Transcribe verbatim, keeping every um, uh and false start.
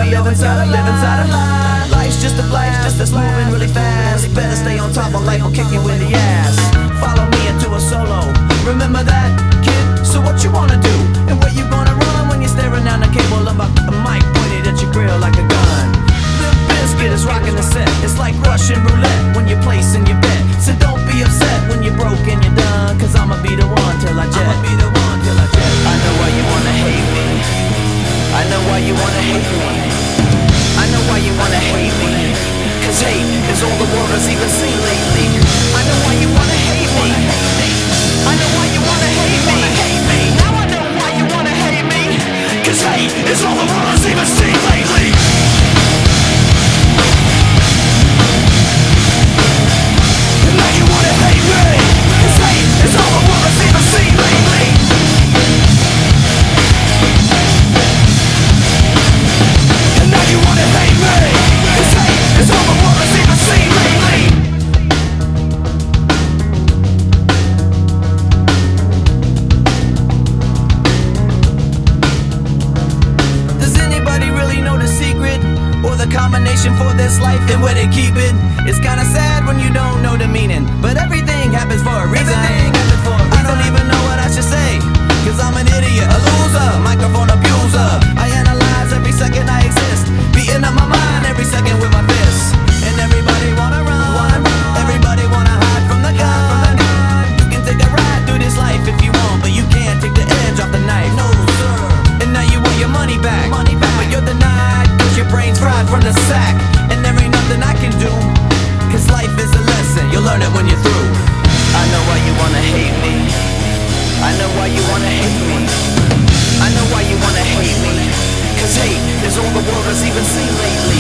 live inside, I live inside a lie. Life's just a flash, just that's moving really fast. Better stay on top, or life will kick you in the ass. Follow me into a solo. Remember that, kid? So what you wanna do? And where you gonna run when you're staring down the cable of a, a mic pointed at your grill like a gun? Limp Bizkit is rocking the set. It's like Russian roulette when you're placing your bet. So don't be upset when you're broke and you're done, cause I'ma be the one till I jet. I'ma be the one till I jet. I know why you wanna hate me. I know why you wanna hate me. I know why you wanna hate me. Cause hate is all the world has even seen lately. I know why you wanna hate me. I know why you wanna hate me. Now I know why you wanna hate me. Cause hate is all the world has even seen lately. And now you wanna hate me. Cause hate is all the world has even seen lately. And now you wanna hate me. Cause hate is all the world has even seen lately. Combination for this life and where they keep it. It's kinda sad when you don't know the meaning, but everything happens for a reason. Everything happens for a reason. I don't even know what I should say, cause I'm an idiot, a loser, microphone abuser. I analyze every second I exist, beating up my mind every second with my fists. And everybody wanna run, everybody wanna hide from the gun. You can take a ride through this life if you want, but you can't take the edge off the knife. No sir. And now you want your money back, money back. But you're denied, your brain's fried from the sack. And there ain't nothing I can do, cause life is a lesson, you'll learn it when you're through. I know why you wanna hate me. I know why you wanna hate me. I know why you wanna hate me. Cause hate is all the world has even seen lately.